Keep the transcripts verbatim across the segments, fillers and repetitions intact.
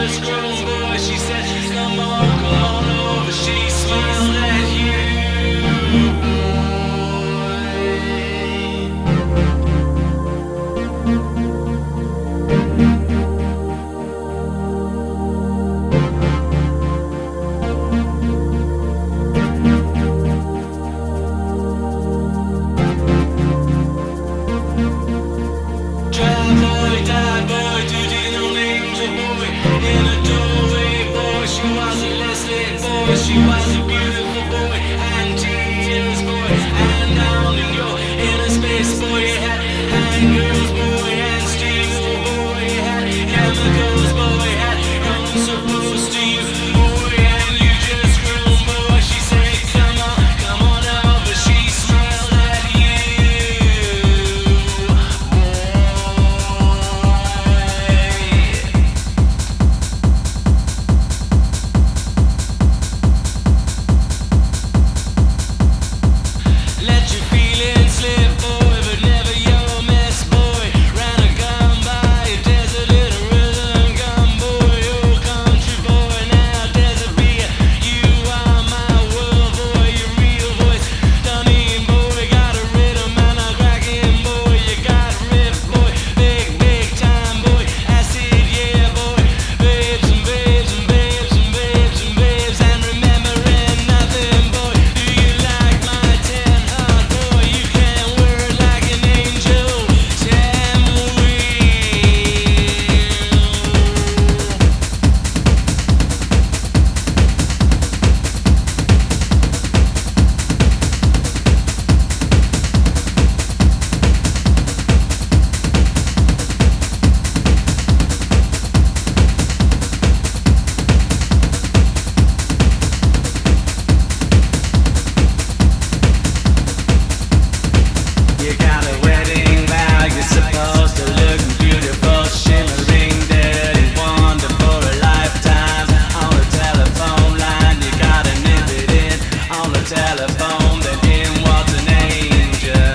just grown, boy. She said, come on, come on over. She smiled at you. She was a beautiful boy, and tears, boy, and down in your inner space, boy, you had hangers, boy, and steel, boy, you had chemicals, boy, you had unsupposed to you, boy, and you just grew, boy. She said, come on, come on over. She smiled at you, telephone, then in walks an angel.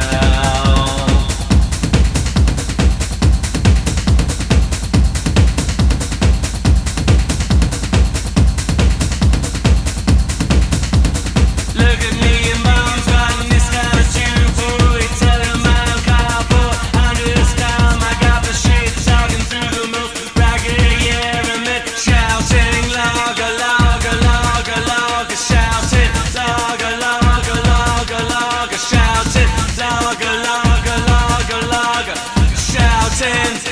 Look at me and mom's riding this kind of tube, boy. Tell him I'm cowboy. I'm just calm. I got the shit talking through the most ragged air and then shouting, logger, logger, logger, logger, shouting, logger, logger, logger, logger, shouting, logger, logger, logger, logger, shouting.